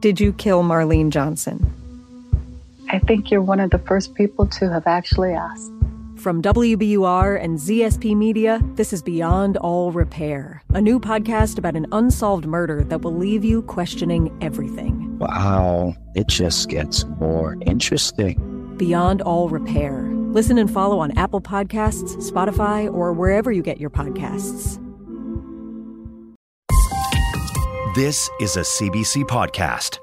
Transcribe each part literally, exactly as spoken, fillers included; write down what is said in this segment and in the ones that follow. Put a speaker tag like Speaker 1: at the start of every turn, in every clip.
Speaker 1: Did you kill Marlene Johnson?
Speaker 2: I think you're one of the first people to have actually asked.
Speaker 1: From W B U R and Z S P Media, this is Beyond All Repair, a new podcast about an unsolved murder that will leave you questioning everything.
Speaker 3: Wow, it just gets more interesting.
Speaker 1: Beyond All Repair. Listen and follow on Apple Podcasts, Spotify, or wherever you get your podcasts.
Speaker 4: This is a C B C podcast.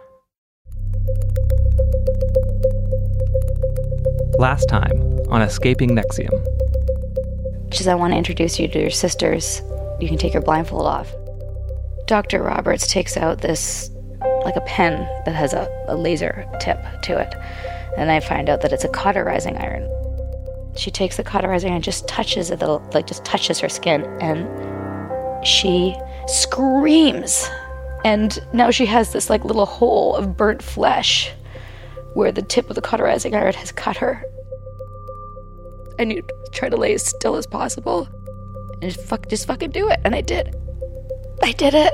Speaker 5: Last time on Escaping NXIVM.
Speaker 6: She says, I want to introduce you to your sisters. You can take your blindfold off. Doctor Roberts takes out this, like a pen that has a, a laser tip to it. And I find out that it's a cauterizing iron. She takes the cauterizing iron and just touches it, like just touches her skin, and she screams. And now she has this like little hole of burnt flesh where the tip of the cauterizing iron has cut her. And you try to lay as still as possible and just, fuck, just fucking do it. And I did. I did it.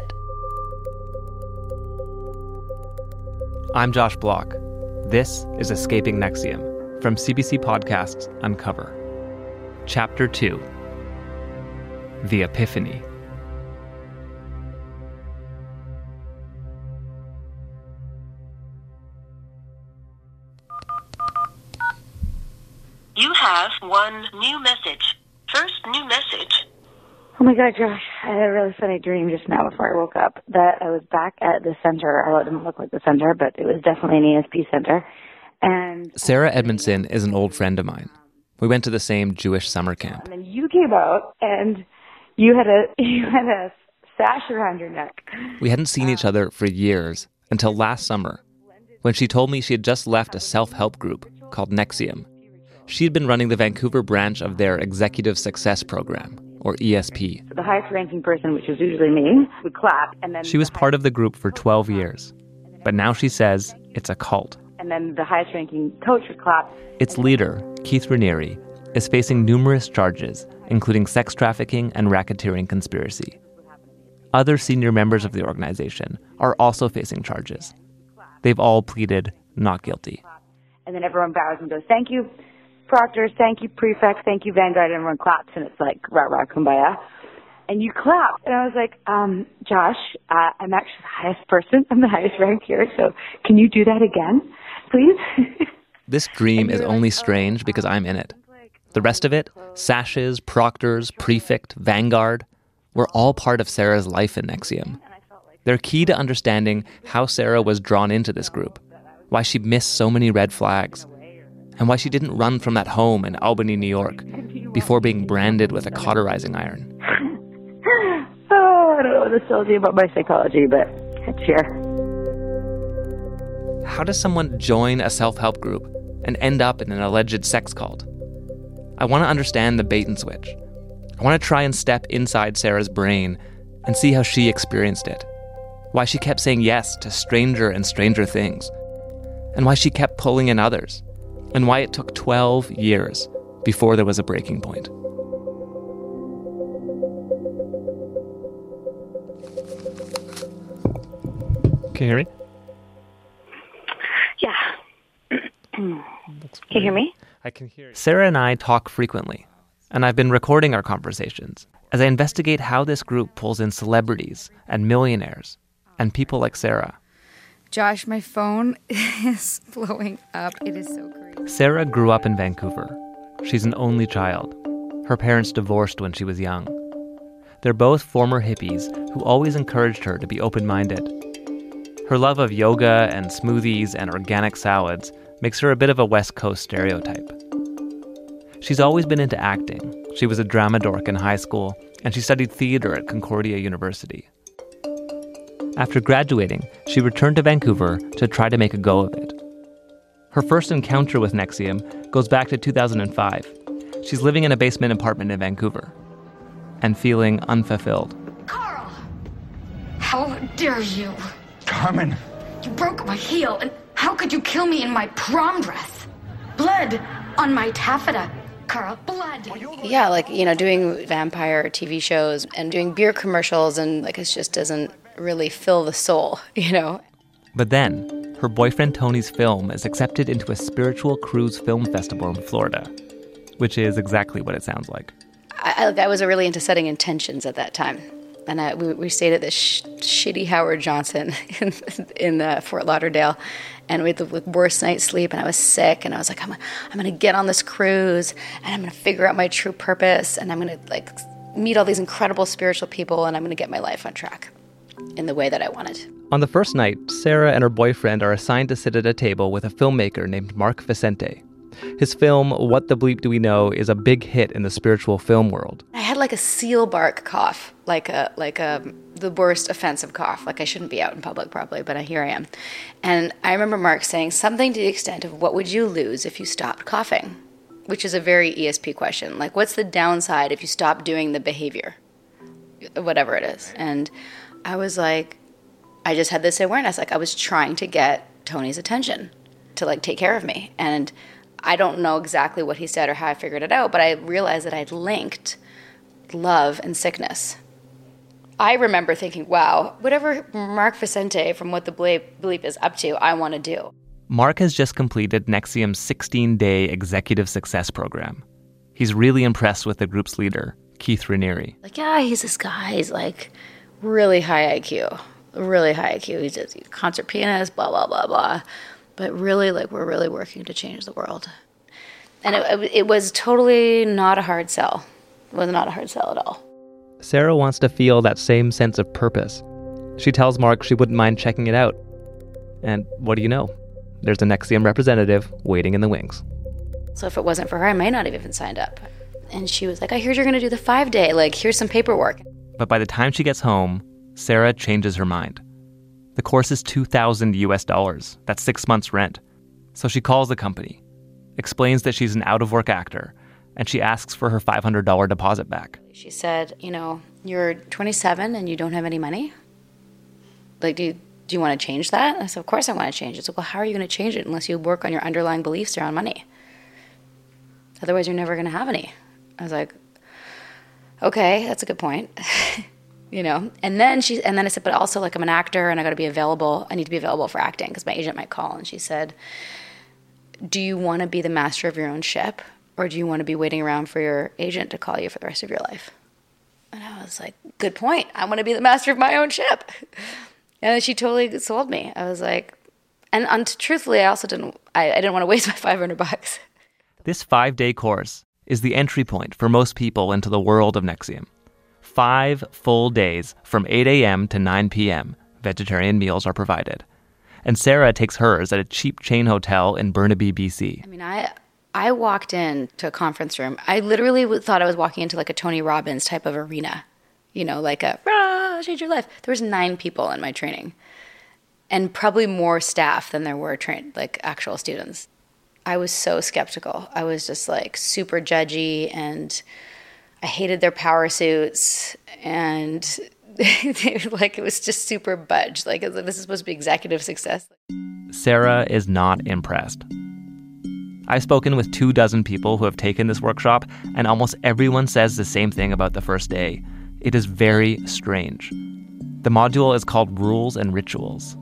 Speaker 5: I'm Josh Block. This is Escaping NXIVM from C B C Podcasts Uncover. Chapter two. The Epiphany.
Speaker 7: You have one new message. First new message.
Speaker 6: Oh my God, Josh, I had a really funny dream just now before I woke up that I was back at the center. Although it didn't look like the center, but it was definitely an E S P center. And
Speaker 5: Sarah Edmondson is an old friend of mine. We went to the same Jewish summer camp.
Speaker 6: And then you came out and you had a you had a sash around your neck.
Speaker 5: We hadn't seen each other for years until last summer, when she told me she had just left a self-help group called NXIVM. She had been running the Vancouver branch of their Executive Success Program, or E S P.
Speaker 6: The highest ranking person, which was usually me, would clap. And then
Speaker 5: she was part of the group for twelve years, but now she says it's a cult.
Speaker 6: And then the highest ranking coach would clap.
Speaker 5: Its leader, Keith Raniere, is facing numerous charges, including sex trafficking and racketeering conspiracy. Other senior members of the organization are also facing charges. They've all pleaded not guilty.
Speaker 6: And then everyone bows and goes, thank you, proctors, thank you, prefects, thank you, Vanguard, and everyone claps, and it's like, rah, rah, kumbaya. And you clap. And I was like, um, Josh, uh, I'm actually the highest person. I'm the highest rank here, so can you do that again, please?
Speaker 5: This dream is only strange because I'm in it. The rest of it, sashes, proctors, prefect, Vanguard, we're all part of Sarah's life in NXIVM. They're key to understanding how Sarah was drawn into this group, why she missed so many red flags, and why she didn't run from that home in Albany, New York, before being branded with a cauterizing iron.
Speaker 6: Oh, I don't know what this tells you about my psychology, but sure.
Speaker 5: How does someone join a self-help group and end up in an alleged sex cult? I want to understand the bait and switch. I want to try and step inside Sarah's brain and see how she experienced it, why she kept saying yes to stranger and stranger things, and why she kept pulling in others, and why it took twelve years before there was a breaking point. Can you hear me?
Speaker 6: Yeah. Can you hear me?
Speaker 5: I can hear you. Sarah and I talk frequently, and I've been recording our conversations as I investigate how this group pulls in celebrities and millionaires and people like Sarah.
Speaker 8: Josh, my phone is blowing up. It is so crazy.
Speaker 5: Sarah grew up in Vancouver. She's an only child. Her parents divorced when she was young. They're both former hippies who always encouraged her to be open-minded. Her love of yoga and smoothies and organic salads makes her a bit of a West Coast stereotype. She's always been into acting. She was a drama dork in high school, and she studied theater at Concordia University. After graduating, she returned to Vancouver to try to make a go of it. Her first encounter with NXIVM goes back to two thousand five. She's living in a basement apartment in Vancouver and feeling unfulfilled.
Speaker 8: Carl! How dare you?
Speaker 9: Carmen!
Speaker 8: You broke my heel, and how could you kill me in my prom dress? Blood on my taffeta. Carl, blood.
Speaker 6: Yeah, like, you know, doing vampire T V shows and doing beer commercials, and like it just doesn't really fill the soul, you know?
Speaker 5: But then, her boyfriend Tony's film is accepted into a spiritual cruise film festival in Florida, which is exactly what it sounds like.
Speaker 6: I, I was really into setting intentions at that time. And I, we, we stayed at this sh- shitty Howard Johnson in, in uh, Fort Lauderdale. And we had the worst night's sleep, and I was sick. And I was like, I'm, I'm going to get on this cruise, and I'm going to figure out my true purpose. And I'm going to like meet all these incredible spiritual people, and I'm going to get my life on track in the way that I wanted.
Speaker 5: On the first night, Sarah and her boyfriend are assigned to sit at a table with a filmmaker named Mark Vicente. His film, What the Bleep Do We Know, is a big hit in the spiritual film world.
Speaker 6: I had like a seal bark cough, like a like a the worst offensive cough. Like I shouldn't be out in public probably, but here I am. And I remember Mark saying something to the extent of, what would you lose if you stopped coughing? Which is a very E S P question. Like, what's the downside if you stop doing the behavior? Whatever it is. And I was like, I just had this awareness. Like I was trying to get Tony's attention to like take care of me. And I don't know exactly what he said or how I figured it out, but I realized that I'd linked love and sickness. I remember thinking, wow, whatever Mark Vicente from What the Bleep, Bleep is up to, I want to do.
Speaker 5: Mark has just completed N X I V M's sixteen-day executive success program. He's really impressed with the group's leader, Keith Raniere.
Speaker 6: Like, yeah, he's this guy. He's like really high I Q, really high I Q. He's a concert pianist, blah, blah, blah, blah. But really, like, we're really working to change the world. And it, it was totally not a hard sell. It was not a hard sell at all.
Speaker 5: Sarah wants to feel that same sense of purpose. She tells Mark she wouldn't mind checking it out. And what do you know? There's an N X I V M representative waiting in the wings.
Speaker 6: So if it wasn't for her, I might not have even signed up. And she was like, I heard you're going to do the five-day. Like, here's some paperwork.
Speaker 5: But by the time she gets home, Sarah changes her mind. The course is two thousand U S dollars. That's six months' rent. So she calls the company, explains that she's an out-of-work actor, and she asks for her five hundred dollars deposit back.
Speaker 6: She said, you know, you're twenty-seven and you don't have any money? Like, do you, do you want to change that? And I said, of course I want to change it. So, well, how are you going to change it unless you work on your underlying beliefs around money? Otherwise, you're never going to have any. I was like, okay, that's a good point. You know, and then she, and then I said, but also, like, I'm an actor and I got to be available. I need to be available for acting because my agent might call. And she said, do you want to be the master of your own ship, or do you want to be waiting around for your agent to call you for the rest of your life? And I was like, good point. I want to be the master of my own ship. And then she totally sold me. I was like, and um, truthfully, I also didn't, I, I didn't want to waste my five hundred bucks.
Speaker 5: This five-day course is the entry point for most people into the world of N X I V M. Five full days from eight a.m. to nine p.m. Vegetarian meals are provided. And Sarah takes hers at a cheap chain hotel in Burnaby, B C.
Speaker 6: I mean, I I walked into a conference room. I literally thought I was walking into like a Tony Robbins type of arena. You know, like a, rah, change your life. There was nine people in my training. And probably more staff than there were trained, like actual students. I was so skeptical. I was just like super judgy, and I hated their power suits, and like it was just super budge. Like, this is supposed to be executive success.
Speaker 5: Sarah is not impressed. I've spoken with two dozen people who have taken this workshop, and almost everyone says the same thing about the first day. It is very strange. The module is called Rules and Rituals.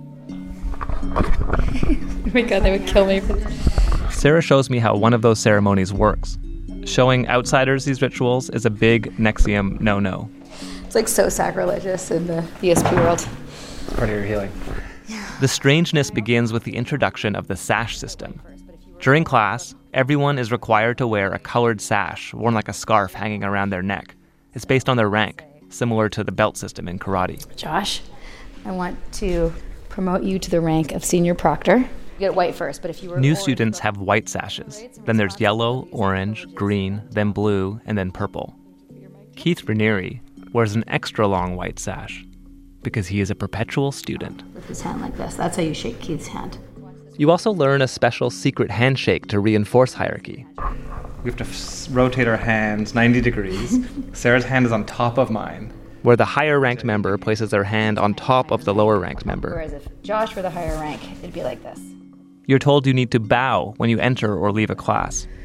Speaker 6: Oh my God, they would kill me for this.
Speaker 5: Sarah shows me how one of those ceremonies works. Showing outsiders these rituals is a big N X I V M no-no.
Speaker 6: It's like so sacrilegious in the E S P world.
Speaker 5: It's part of your healing. The strangeness begins with the introduction of the sash system. During class, everyone is required to wear a colored sash worn like a scarf hanging around their neck. It's based on their rank, similar to the belt system in karate.
Speaker 6: Josh, I want to promote you to the rank of senior proctor. You get white first, but if you were
Speaker 5: New
Speaker 6: orange,
Speaker 5: students have white sashes. Then there's yellow, orange, green, then blue, and then purple. Keith Raniere wears an extra long white sash because he is a perpetual student.
Speaker 6: With his hand like this. That's how you shake Keith's hand.
Speaker 5: You also learn a special secret handshake to reinforce hierarchy.
Speaker 9: We have to f- rotate our hands ninety degrees. Sarah's hand is on top of mine.
Speaker 5: Where the higher-ranked member places their hand on top of the lower-ranked member.
Speaker 6: Whereas if Josh were the higher rank, it'd be like this.
Speaker 5: You're told you need to bow when you enter or leave a class.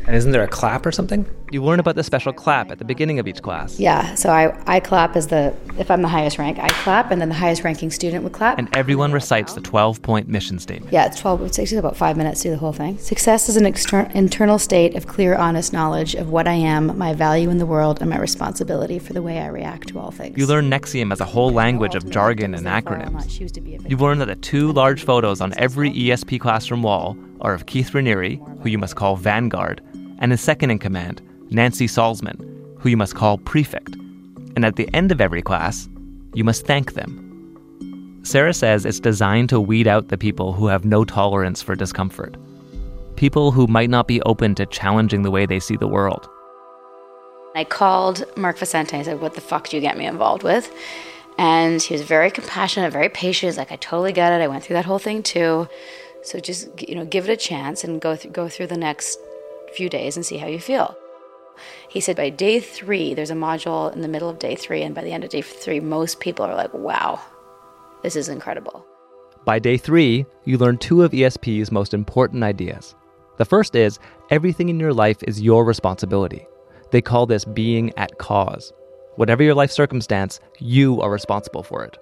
Speaker 9: And isn't there a clap or something?
Speaker 5: You learn about the special clap at the beginning of each class.
Speaker 6: Yeah, so I, I clap as the, if I'm the highest rank, I clap, and then the highest ranking student would clap.
Speaker 5: And everyone recites the twelve-point mission statement.
Speaker 6: Yeah, it's twelve, it takes about five minutes to do the whole thing. Success is an exter- internal state of clear, honest knowledge of what I am, my value in the world, and my responsibility for the way I react to all things.
Speaker 5: You learn Nexium as a whole language of jargon and acronyms. You learn that the two large photos on every E S P classroom wall are of Keith Raniere, who you must call Vanguard, and his second-in-command, Nancy Salzman, who you must call Prefect. And at the end of every class, you must thank them. Sarah says it's designed to weed out the people who have no tolerance for discomfort. People who might not be open to challenging the way they see the world.
Speaker 6: I called Mark Vicente and said, what the fuck did you get me involved with? And he was very compassionate, very patient. He's like, I totally get it. I went through that whole thing too. So just, you know, give it a chance and go through, go through the next few days and see how you feel. He said by day three, there's a module in the middle of day three, and by the end of day three, most people are like, wow, this is incredible.
Speaker 5: By day three, you learn two of E S P's most important ideas. The first is, everything in your life is your responsibility. They call this being at cause. Whatever your life circumstance, you are responsible for it.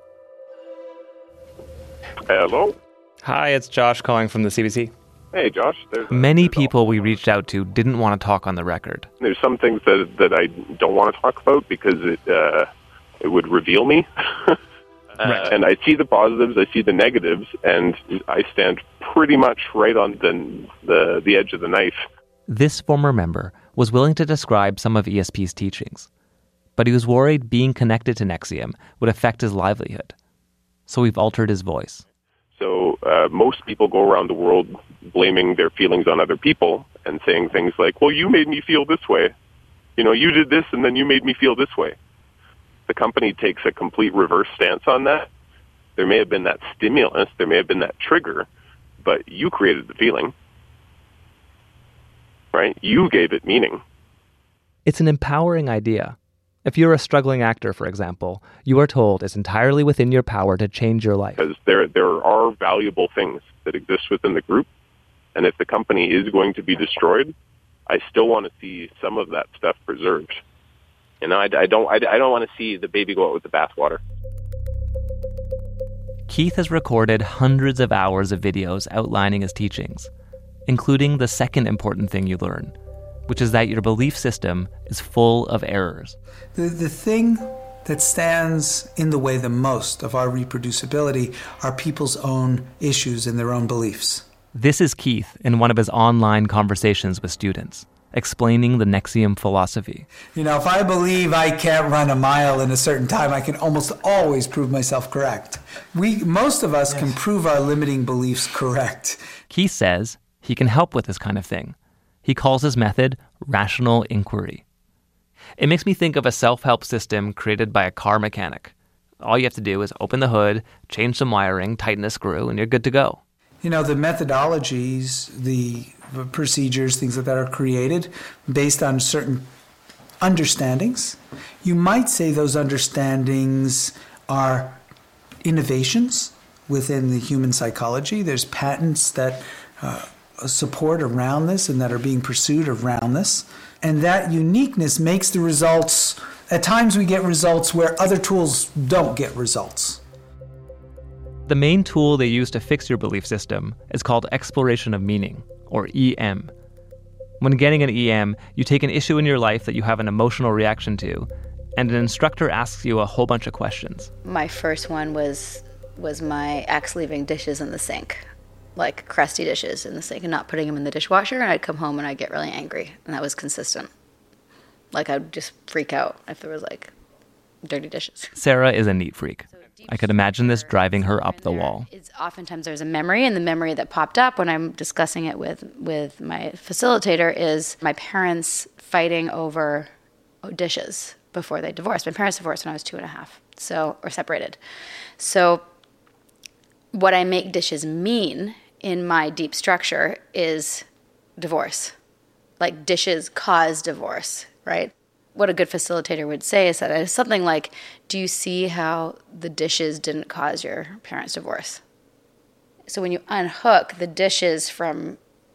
Speaker 10: Hello?
Speaker 9: Hi, it's Josh calling from the C B C.
Speaker 10: Hey, Josh. There's
Speaker 5: Many people we reached out to didn't want to talk on the record.
Speaker 10: There's some things that that I don't want to talk about because it uh, it would reveal me. uh, right. And I see the positives, I see the negatives, and I stand pretty much right on the the, the edge of the knife.
Speaker 5: This former member was willing to describe some of E S P's teachings, but he was worried being connected to Nexium would affect his livelihood. So we've altered his voice.
Speaker 10: So uh, most people go around the world blaming their feelings on other people and saying things like, well, you made me feel this way. You know, you did this and then you made me feel this way. The company takes a complete reverse stance on that. There may have been that stimulus, there may have been that trigger, but you created the feeling, right? You gave it meaning.
Speaker 5: It's an empowering idea. If you're a struggling actor, for example, you are told it's entirely within your power to change your life.
Speaker 10: Because there there are valuable things that exist within the group, and if the company is going to be destroyed, I still want to see some of that stuff preserved. You know, I, I don't I, I don't want to see the baby go out with the bathwater.
Speaker 5: Keith has recorded hundreds of hours of videos outlining his teachings, including the second important thing you learn, which is that your belief system is full of errors.
Speaker 11: The, the thing that stands in the way the most of our reproducibility are people's own issues and their own beliefs.
Speaker 5: This is Keith in one of his online conversations with students, explaining the Nexium philosophy.
Speaker 11: You know, if I believe I can't run a mile in a certain time, I can almost always prove myself correct. We, most of us yes. can prove our limiting beliefs correct.
Speaker 5: Keith says he can help with this kind of thing. He calls his method rational inquiry. It makes me think of a self-help system created by a car mechanic. All you have to do is open the hood, change some wiring, tighten a screw, and you're good to go.
Speaker 11: You know, the methodologies, the procedures, things like that are created based on certain understandings. You might say those understandings are innovations within the human psychology. There's patents that uh, support around this and that are being pursued around this. And that uniqueness makes the results, at times we get results where other tools don't get results.
Speaker 5: The main tool they use to fix your belief system is called exploration of meaning, or E M. When getting an E M, you take an issue in your life that you have an emotional reaction to, and an instructor asks you a whole bunch of questions.
Speaker 6: My first one was was my ex leaving dishes in the sink. Like crusty dishes in the sink and not putting them in the dishwasher, and I'd come home and I'd get really angry, and that was consistent. Like I'd just freak out if there was like dirty dishes.
Speaker 5: Sarah is a neat freak. So I could imagine this driving her up the wall.
Speaker 6: It's oftentimes there's a memory, and the memory that popped up when I'm discussing it with, with my facilitator is my parents fighting over dishes before they divorced. My parents divorced when I was two and a half, so or separated. So what I make dishes mean in my deep structure is divorce. Like dishes cause divorce, right? What a good facilitator would say is that it's something like, do you see how the dishes didn't cause your parents' divorce? So when you unhook the dishes from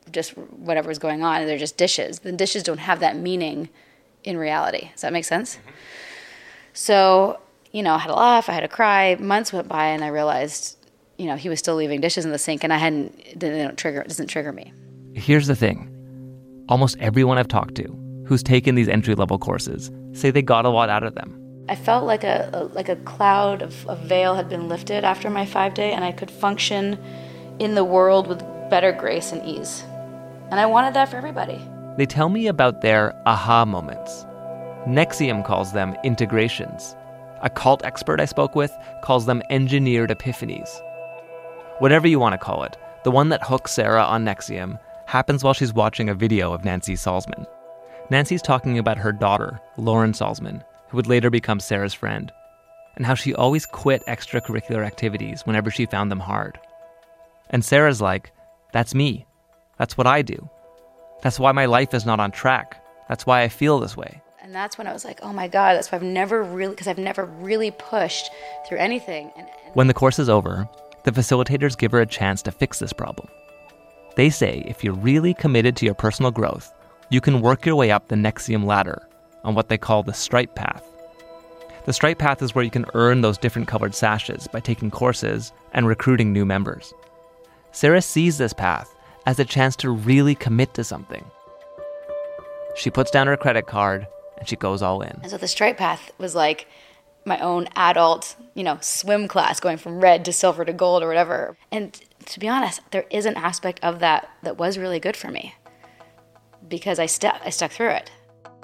Speaker 6: just whatever's going on, and they're just dishes. The dishes don't have that meaning in reality. Does that make sense? Mm-hmm. So, you know, I had to laugh, I had to cry. Months went by, and I realized, you know, he was still leaving dishes in the sink, and I hadn't, it didn't trigger, it doesn't trigger me.
Speaker 5: Here's the thing. Almost everyone I've talked to who's taken these entry-level courses say they got a lot out of them.
Speaker 6: I felt like a, a like a cloud of a veil had been lifted after my five-day, and I could function in the world with better grace and ease. And I wanted that for everybody.
Speaker 5: They tell me about their aha moments. N X I V M calls them integrations. A cult expert I spoke with calls them engineered epiphanies. Whatever you want to call it, the one that hooks Sarah on N X I V M happens while she's watching a video of Nancy Salzman. Nancy's talking about her daughter, Lauren Salzman, who would later become Sarah's friend, and how she always quit extracurricular activities whenever she found them hard. And Sarah's like, that's me. That's what I do. That's why my life is not on track. That's why I feel this way.
Speaker 6: And that's when I was like, oh my God, that's why I've never really, because I've never really pushed through anything. And, and
Speaker 5: when the course is over, the facilitators give her a chance to fix this problem. They say if you're really committed to your personal growth, you can work your way up the N X I V M ladder on what they call the Stripe Path. The Stripe Path is where you can earn those different colored sashes by taking courses and recruiting new members. Sarah sees this path as a chance to really commit to something. She puts down her credit card and she goes all in.
Speaker 6: And so the Stripe Path was like my own adult, you know, swim class, going from red to silver to gold or whatever. And to be honest, there is an aspect of that that was really good for me because I stuck, I stuck through it.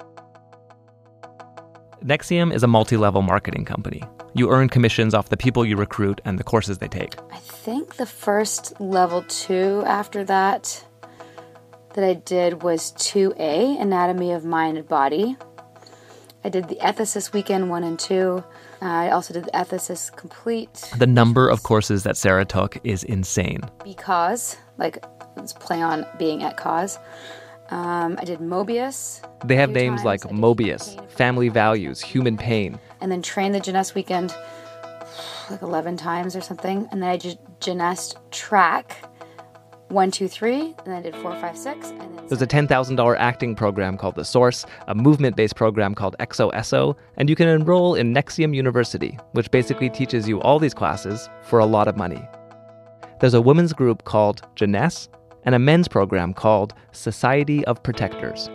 Speaker 5: N X I V M is a multi-level marketing company. You earn commissions off the people you recruit and the courses they take.
Speaker 6: I think the first level two after that that I did was two A, Anatomy of Mind and Body. I did the Ethicist Weekend one and two. Uh, I also did the Ethicist Complete.
Speaker 5: The number of courses that Sarah took is insane.
Speaker 6: Because, like, let's play on being at cause. Um, I did Mobius.
Speaker 5: They have names like Mobius, Family Values, Human Pain.
Speaker 6: And then trained the Genest Weekend like eleven times or something. And then I did Genest Track one, two, three. And then I did four, five, six. And then
Speaker 5: There's a ten thousand dollars acting program called The Source, a movement-based program called X O S O, and you can enroll in N X I V M University, which basically teaches you all these classes for a lot of money. There's a women's group called Genest, and a men's program called Society of Protectors.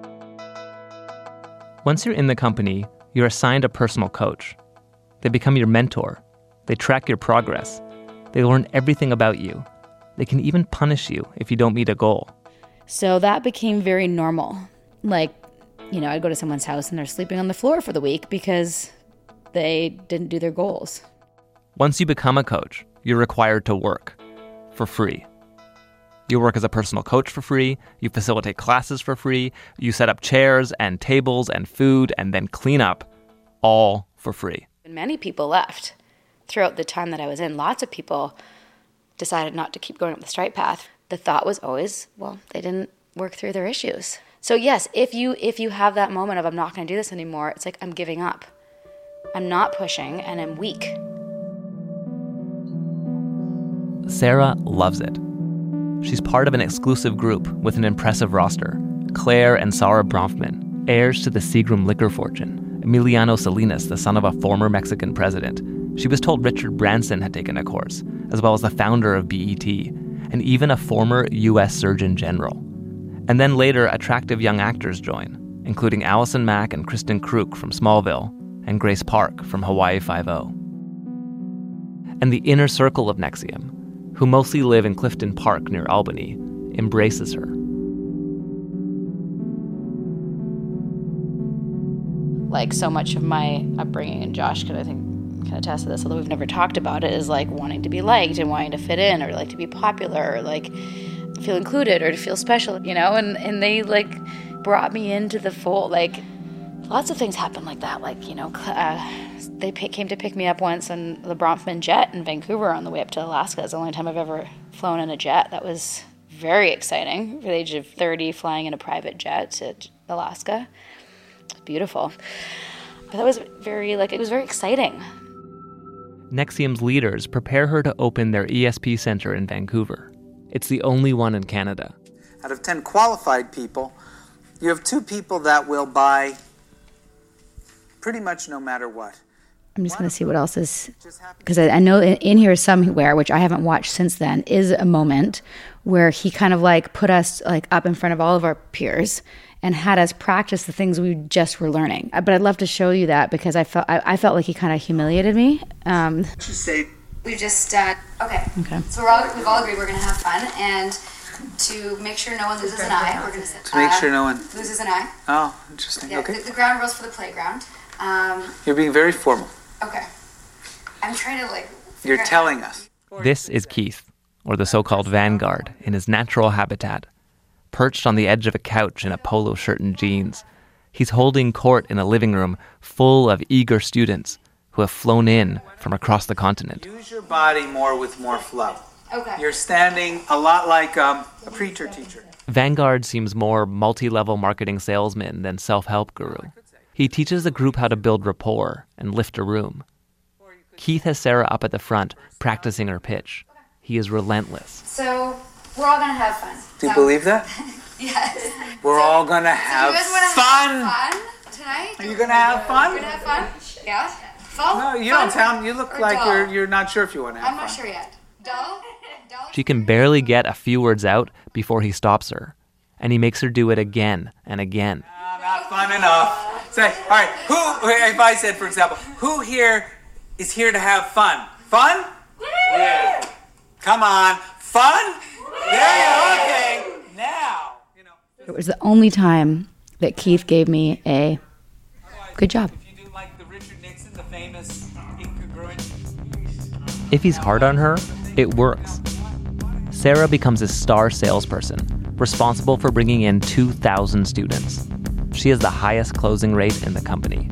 Speaker 5: Once you're in the company, you're assigned a personal coach. They become your mentor. They track your progress. They learn everything about you. They can even punish you if you don't meet a goal.
Speaker 6: So that became very normal. Like, you know, I'd go to someone's house and they're sleeping on the floor for the week because they didn't do their goals.
Speaker 5: Once you become a coach, you're required to work for free. You work as a personal coach for free, you facilitate classes for free, you set up chairs and tables and food and then clean up, all for free.
Speaker 6: And many people left throughout the time that I was in. Lots of people decided not to keep going up the Stripe Path. The thought was always, well, they didn't work through their issues. So yes, if you if you have that moment of I'm not going to do this anymore, it's like I'm giving up. I'm not pushing and I'm weak.
Speaker 5: Sarah loves it. She's part of an exclusive group with an impressive roster. Claire and Sarah Bronfman, heirs to the Seagram liquor fortune. Emiliano Salinas, the son of a former Mexican president. She was told Richard Branson had taken a course, as well as the founder of B E T, and even a former U S Surgeon General. And then later, attractive young actors join, including Allison Mack and Kristen Kruk from Smallville, and Grace Park from Hawaii Five-O. And the inner circle of N X I V M, who mostly live in Clifton Park near Albany, embraces her.
Speaker 6: Like, so much of my upbringing, and Josh could, I think, can attest to this, although we've never talked about it, is like wanting to be liked and wanting to fit in, or like to be popular, or like feel included, or to feel special, you know? And, and they, like, brought me into the fold. Like, lots of things happened like that. Like, you know, uh, they p- came to pick me up once on the Bronfman jet in Vancouver on the way up to Alaska. It's the only time I've ever flown in a jet. That was very exciting. At the age of thirty, flying in a private jet to Alaska. It was beautiful. But that was very, like, it was very exciting.
Speaker 5: N X I V M's leaders prepare her to open their E S P center in Vancouver. It's the only one in Canada.
Speaker 11: out of ten qualified people, you have two people that will buy pretty much no matter what.
Speaker 6: I'm just going to see what else is, because I, I know in, in here somewhere, which I haven't watched since then, is a moment where he kind of like put us like up in front of all of our peers and had us practice the things we just were learning. But I'd love to show you that because I felt I, I felt like he kind of humiliated me. Um,
Speaker 11: Just say
Speaker 12: We've just, uh, okay.
Speaker 6: Okay.
Speaker 12: So we're all, we've all agreed we're going to have fun, and to make sure no one loses an eye, we're going to sit.
Speaker 11: To make sure no one
Speaker 12: loses an eye.
Speaker 11: Oh, interesting.
Speaker 12: Yeah,
Speaker 11: Okay.
Speaker 12: the, the ground rules for the playground. Um,
Speaker 11: You're being very formal.
Speaker 12: okay. I'm trying to, like...
Speaker 11: You're
Speaker 12: figure it
Speaker 11: telling
Speaker 12: out.
Speaker 11: us.
Speaker 5: This is Keith, or the so-called vanguard, in his natural habitat. Perched on the edge of a couch in a polo shirt and jeans, he's holding court in a living room full of eager students who have flown in from across the continent.
Speaker 11: Use your body more with more flow.
Speaker 12: Okay.
Speaker 11: You're standing a lot like um, a preacher teacher.
Speaker 5: Vanguard seems more multi-level marketing salesman than self-help guru. He teaches the group how to build rapport and lift a room. Keith has Sarah up at the front, practicing her pitch. He is relentless.
Speaker 12: So, we're all going to have fun.
Speaker 11: Do you
Speaker 12: So-
Speaker 11: believe that?
Speaker 12: Yes.
Speaker 11: We're
Speaker 12: So-
Speaker 11: all gonna
Speaker 12: so
Speaker 11: have
Speaker 12: you guys wanna
Speaker 11: fun.
Speaker 12: have fun tonight?
Speaker 11: Are you gonna have fun?
Speaker 12: You're going to have fun? Yeah? Fun?
Speaker 11: No, you
Speaker 12: fun?
Speaker 11: don't sound. You look
Speaker 12: Or
Speaker 11: like
Speaker 12: dull?
Speaker 11: you're you're not sure if you want to have
Speaker 12: I'm
Speaker 11: fun.
Speaker 12: not sure yet. Dull? Dull?
Speaker 5: She can barely get a few words out before he stops her, and he makes her do it again and again.
Speaker 11: Ah, not fun enough. Say, all right. Who? If I said, for example, who here is here to have fun? Fun? Yeah. Come on, fun? There you go. Okay. Now. You know.
Speaker 6: it was the only time that Keith gave me a good job.
Speaker 11: If you do like the Richard Nixon, the famous incongruent.
Speaker 5: If he's hard on her, it works. Sarah becomes a star salesperson, responsible for bringing in two thousand students. She has the highest closing rate in the company.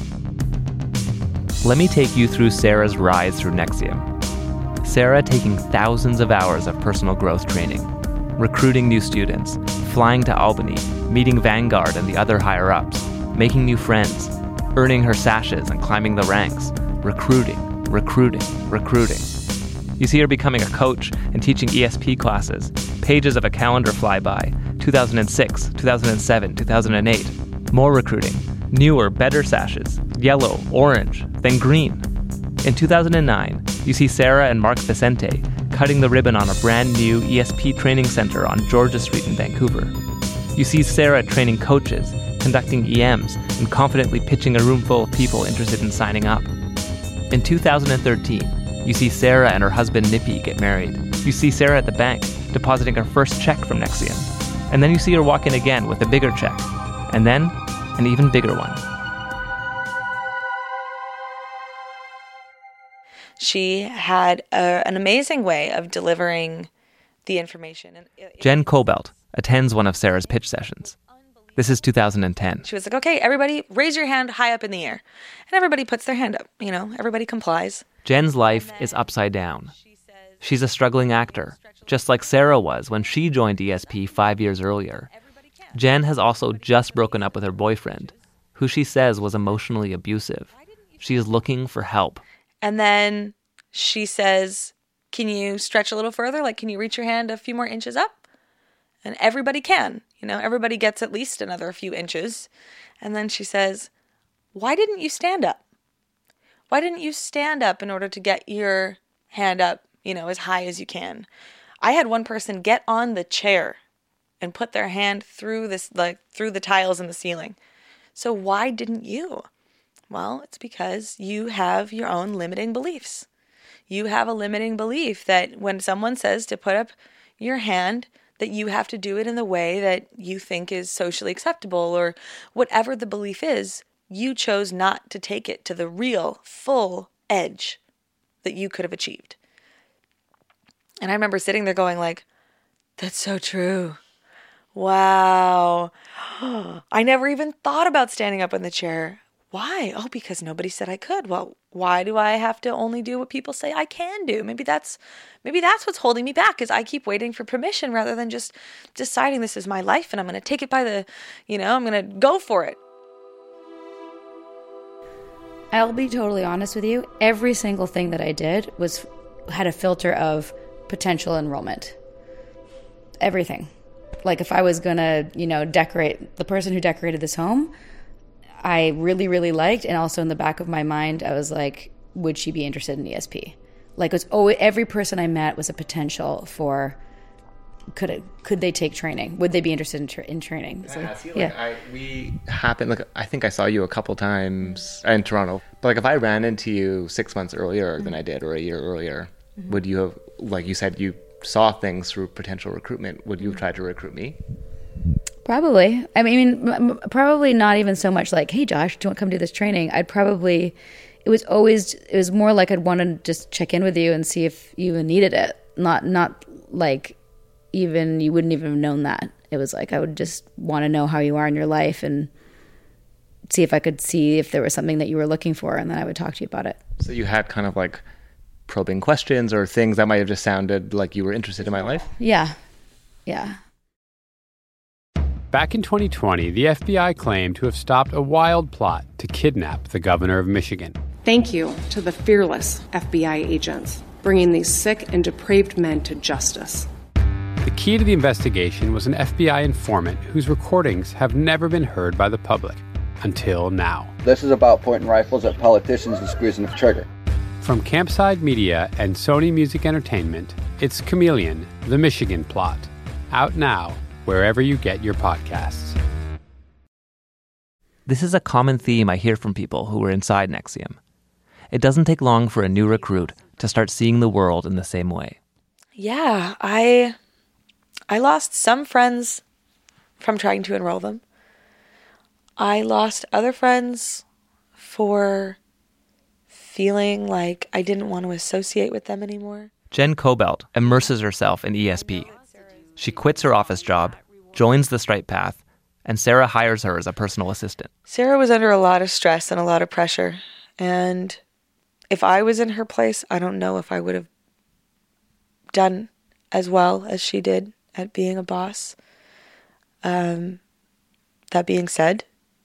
Speaker 5: Let me take you through Sarah's rise through Nexium. Sarah taking thousands of hours of personal growth training, recruiting new students, flying to Albany, meeting Vanguard and the other higher-ups, making new friends, earning her sashes and climbing the ranks, recruiting, recruiting, recruiting. You see her becoming a coach and teaching E S P classes, pages of a calendar fly by, two thousand six, two thousand seven, two thousand eight. More recruiting, newer, better sashes, yellow, orange, then green. In two thousand nine, you see Sarah and Mark Vicente cutting the ribbon on a brand new E S P training center on Georgia Street in Vancouver. You see Sarah training coaches, conducting E Ms, and confidently pitching a room full of people interested in signing up. In two thousand thirteen, you see Sarah and her husband Nippy get married. You see Sarah at the bank, depositing her first check from Nexium. And then you see her walk in again with a bigger check. And then, an even bigger one.
Speaker 13: She had a, an amazing way of delivering the information. And it,
Speaker 5: Jen Cobelt attends one of Sarah's pitch sessions. This is two thousand ten.
Speaker 13: She was like, okay, everybody raise your hand high up in the air. And everybody puts their hand up, you know, everybody complies.
Speaker 5: Jen's life is upside down. She's a struggling actor, just like Sarah was when she joined E S P five years earlier. Jen has also just broken up with her boyfriend, who she says was emotionally abusive. She is looking for help.
Speaker 13: And then she says, can you stretch a little further? Like, can you reach your hand a few more inches up? And everybody can. You know, everybody gets at least another few inches. And then she says, why didn't you stand up? Why didn't you stand up in order to get your hand up, you know, as high as you can? I had one person get on the chair and put their hand through this, like through the tiles in the ceiling. So why didn't you? Well, it's because you have your own limiting beliefs. You have a limiting belief that when someone says to put up your hand, that you have to do it in the way that you think is socially acceptable, or whatever the belief is, you chose not to take it to the real, full edge that you could have achieved. And I remember sitting there going like, that's so true. Wow. I never even thought about standing up in the chair. Why? Oh, because nobody said I could. Well, why do I have to only do what people say I can do? Maybe that's maybe that's what's holding me back, is I keep waiting for permission rather than just deciding this is my life and I'm going to take it by the, you know, I'm going to go for it.
Speaker 6: I'll be totally honest with you. Every single thing that I did was had a filter of potential enrollment. Everything. Like if I was going to, you know, decorate, the person who decorated this home, I really, really liked. And also in the back of my mind, I was like, would she be interested in E S P? Like it was, oh, every person I met was a potential for, could it, could they take training? Would they be interested in, tra- in training? So,
Speaker 5: yeah, I feel
Speaker 6: yeah.
Speaker 5: like I, we happened, like I think I saw you a couple times in Toronto. But like if I ran into you six months earlier mm-hmm. than I did, or a year earlier, mm-hmm. would you have, like you said, you saw things through potential recruitment, would you have tried to recruit me?
Speaker 6: Probably. I mean, m- probably not even so much like, hey, Josh, do you want to come do this training? I'd probably, it was always, it was more like I'd want to just check in with you and see if you even needed it. Not, not like even, you wouldn't even have known that. It was like, I would just want to know how you are in your life and see if I could see if there was something that you were looking for, and then I would talk to you about it.
Speaker 5: So you had kind of like probing questions or things that might have just sounded like you were interested in my life?
Speaker 6: Yeah. Yeah.
Speaker 14: Back in twenty twenty, the F B I claimed to have stopped a wild plot to kidnap the governor of Michigan.
Speaker 15: Thank you to the fearless F B I agents bringing these sick and depraved men to justice.
Speaker 14: The key to the investigation was an F B I informant whose recordings have never been heard by the public until now.
Speaker 16: This is about pointing rifles at politicians and squeezing the trigger.
Speaker 14: From Campside Media and Sony Music Entertainment, it's Chameleon, The Michigan Plot. Out now, wherever you get your podcasts.
Speaker 5: This is a common theme I hear from people who are inside N X I V M. It doesn't take long for a new recruit to start seeing the world in the same way.
Speaker 13: Yeah, I I lost some friends from trying to enroll them. I lost other friends for feeling like I didn't want to associate with them anymore.
Speaker 5: Jen Cobelt immerses herself in E S P. She quits her office job, joins the Stripe Path, and Sarah hires her as a personal assistant.
Speaker 13: Sarah was under a lot of stress and a lot of pressure. And if I was in her place, I don't know if I would have done as well as she did at being a boss. Um, that being said,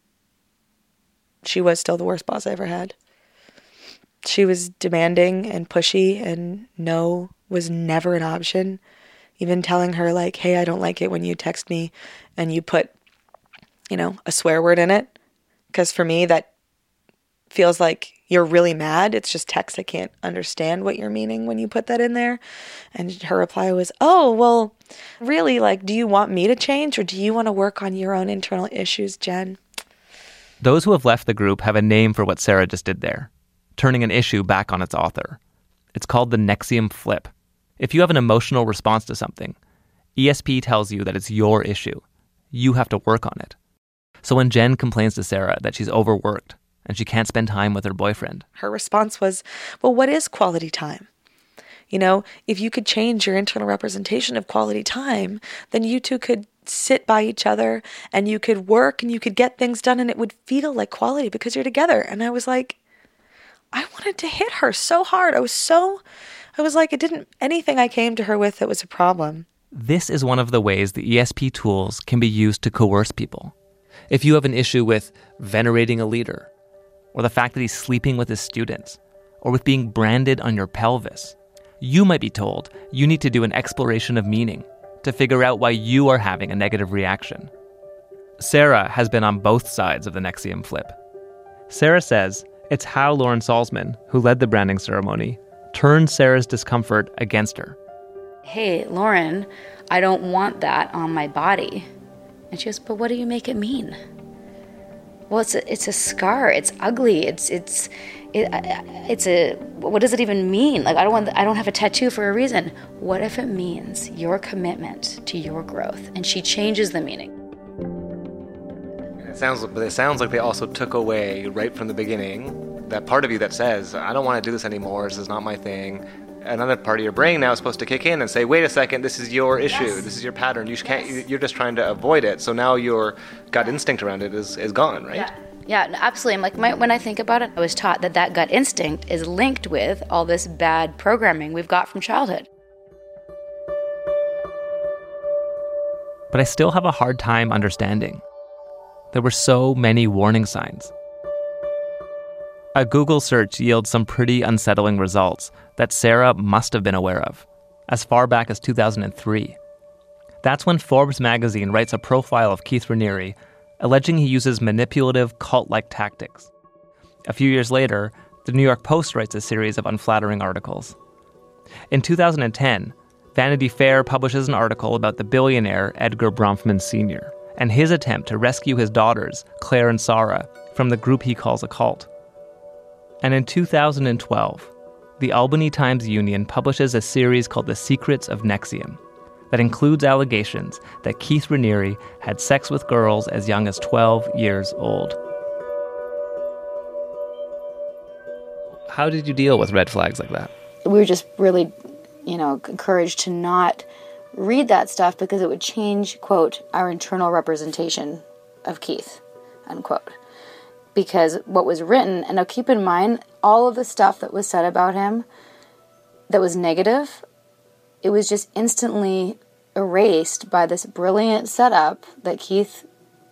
Speaker 13: she was still the worst boss I ever had. She was demanding and pushy, and no was never an option. Even telling her, like, hey, I don't like it when you text me and you put, you know, a swear word in it. Because for me, that feels like you're really mad. It's just text. I can't understand what you're meaning when you put that in there. And her reply was, oh, well, really, like, do you want me to change, or do you want to work on your own internal issues, Jen?
Speaker 5: Those who have left the group have a name for what Sarah just did there, turning an issue back on its author. It's called the N X I V M flip. If you have an emotional response to something, E S P tells you that it's your issue. You have to work on it. So when Jen complains to Sarah that she's overworked and she can't spend time with her boyfriend,
Speaker 13: her response was, well, what is quality time? You know, if you could change your internal representation of quality time, then you two could sit by each other and you could work and you could get things done and it would feel like quality because you're together. And I was like, I wanted to hit her so hard. I was so... I was like, it didn't, anything I came to her with that was a problem.
Speaker 5: This is one of the ways the E S P tools can be used to coerce people. If you have an issue with venerating a leader, or the fact that he's sleeping with his students, or with being branded on your pelvis, you might be told you need to do an exploration of meaning to figure out why you are having a negative reaction. Sarah has been on both sides of the N X I V M flip. Sarah says it's how Lauren Salzman, who led the branding ceremony, turned Sarah's discomfort against her.
Speaker 6: Hey, Lauren, I don't want that on my body. And she goes, but what do you make it mean? Well, it's a, it's a scar. It's ugly. It's it's it, it's a what does it even mean? Like I don't want I don't have a tattoo for a reason. What if it means your commitment to your growth? And she changes the meaning.
Speaker 5: It sounds, but it sounds like they also took away right from the beginning that part of you that says, I don't want to do this anymore, this is not my thing. Another part of your brain now is supposed to kick in and say, wait a second, this is your issue, yes. This is your pattern, you can't, yes. You're just trying to avoid it. So now your gut instinct around it is, is gone, right?
Speaker 6: Yeah, yeah, absolutely. I'm like, my, when I think about it, I was taught that that gut instinct is linked with all this bad programming we've got from childhood.
Speaker 5: But I still have a hard time understanding. There were so many warning signs. A Google search yields some pretty unsettling results that Sarah must have been aware of, as far back as two thousand three. That's when Forbes magazine writes a profile of Keith Raniere, alleging he uses manipulative, cult-like tactics. A few years later, the New York Post writes a series of unflattering articles. In two thousand ten, Vanity Fair publishes an article about the billionaire Edgar Bronfman Senior and his attempt to rescue his daughters, Claire and Sarah, from the group he calls a cult. And in two thousand twelve, the Albany Times-Union publishes a series called The Secrets of NXIVM that includes allegations that Keith Raniere had sex with girls as young as twelve years old. How did you deal with red flags like that?
Speaker 6: We were just really, you know, encouraged to not read that stuff because it would change, quote, our internal representation of Keith, unquote. Because what was written, and now keep in mind, all of the stuff that was said about him that was negative, it was just instantly erased by this brilliant setup that Keith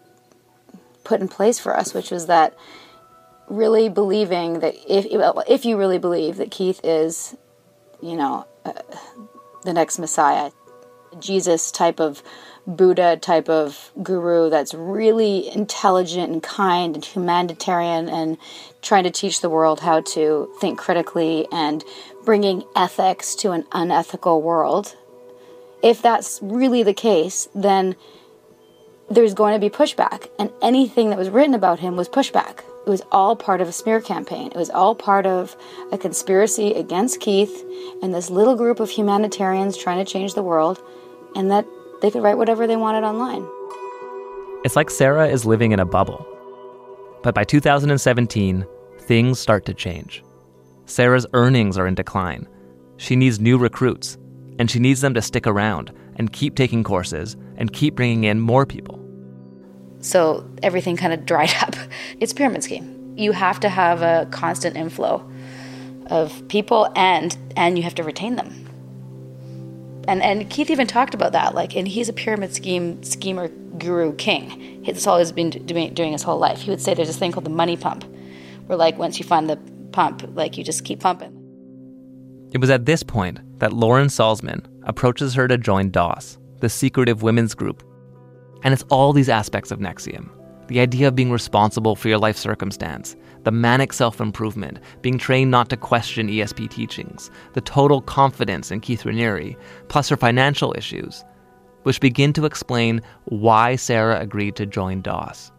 Speaker 6: put in place for us, which was that really believing that if if you really believe that Keith is, you know, uh, the next Messiah, Jesus type of Buddha type of guru that's really intelligent and kind and humanitarian and trying to teach the world how to think critically and bringing ethics to an unethical world. If that's really the case, then there's going to be pushback. And anything that was written about him was pushback. It was all part of a smear campaign. It was all part of a conspiracy against Keith and this little group of humanitarians trying to change the world, and that they could write whatever they wanted online.
Speaker 5: It's like Sarah is living in a bubble. But by two thousand seventeen, things start to change. Sarah's earnings are in decline. She needs new recruits, and she needs them to stick around and keep taking courses and keep bringing in more people.
Speaker 6: So everything kind of dried up. It's a pyramid scheme. You have to have a constant inflow of people, and and you have to retain them. And and Keith even talked about that, like, and he's a pyramid scheme schemer guru king. That's all he's been doing, doing his whole life. He would say there's this thing called the money pump, where like once you find the pump, like you just keep pumping.
Speaker 5: It was at this point that Lauren Salzman approaches her to join D O S, the secretive women's group. And it's all these aspects of NXIVM. The idea of being responsible for your life circumstance, the manic self-improvement, being trained not to question E S P teachings, the total confidence in Keith Raniere, plus her financial issues, which begin to explain why Sarah agreed to join D O S.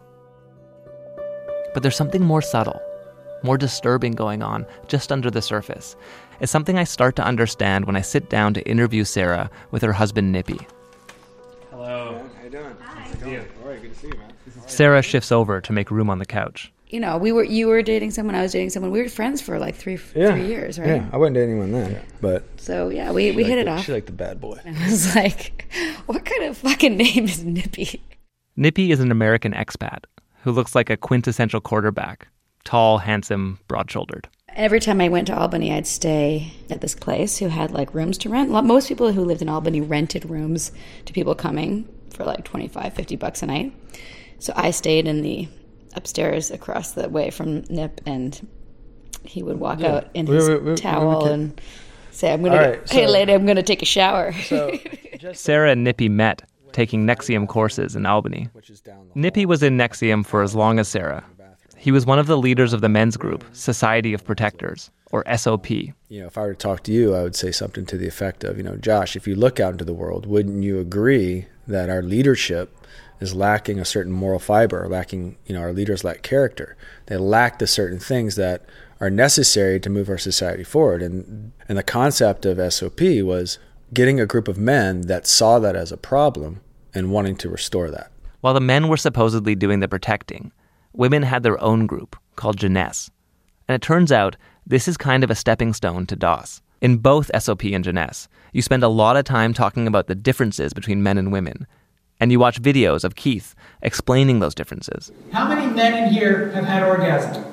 Speaker 5: But there's something more subtle, more disturbing going on just under the surface. It's something I start to understand when I sit down to interview Sarah with her husband, Nippy.
Speaker 9: Hello.
Speaker 17: How you doing?
Speaker 9: Hi. Good to see you.
Speaker 17: All right, good to see you, man.
Speaker 5: Sarah shifts over to make room on the couch.
Speaker 6: You know, we were you were dating someone, I was dating someone. We were friends for like three
Speaker 17: yeah.
Speaker 6: three years, right?
Speaker 17: Yeah, I wasn't dating anyone then, but
Speaker 6: so yeah, we, we hit it
Speaker 17: the,
Speaker 6: off.
Speaker 17: She liked the bad boy.
Speaker 6: And I was like, what kind of fucking name is Nippy?
Speaker 5: Nippy is an American expat who looks like a quintessential quarterback, tall, handsome, broad-shouldered.
Speaker 6: Every time I went to Albany, I'd stay at this place who had like rooms to rent. Most people who lived in Albany rented rooms to people coming for like twenty-five, fifty bucks a night. So I stayed in the upstairs across the way from Nip, and he would walk yeah. out in his we, we, we, towel we and say, I'm gonna right, hey so, lady, I'm gonna take a shower. So
Speaker 5: Sarah and Nippy met taking NXIVM courses in Albany. Nippy was in NXIVM for as long as Sarah. He was one of the leaders of the men's group, Society of Protectors, or S O P.
Speaker 17: You know, if I were to talk to you, I would say something to the effect of, you know, Josh, if you look out into the world, wouldn't you agree that our leadership is lacking a certain moral fiber, lacking, you know, our leaders lack character. They lack the certain things that are necessary to move our society forward. And and the concept of S O P was getting a group of men that saw that as a problem and wanting to restore that.
Speaker 5: While the men were supposedly doing the protecting, women had their own group called Jeunesse. And it turns out this is kind of a stepping stone to D O S. In both S O P and Jeunesse, you spend a lot of time talking about the differences between men and women. And you watch videos of Keith explaining those differences.
Speaker 11: How many men in here have had orgasm?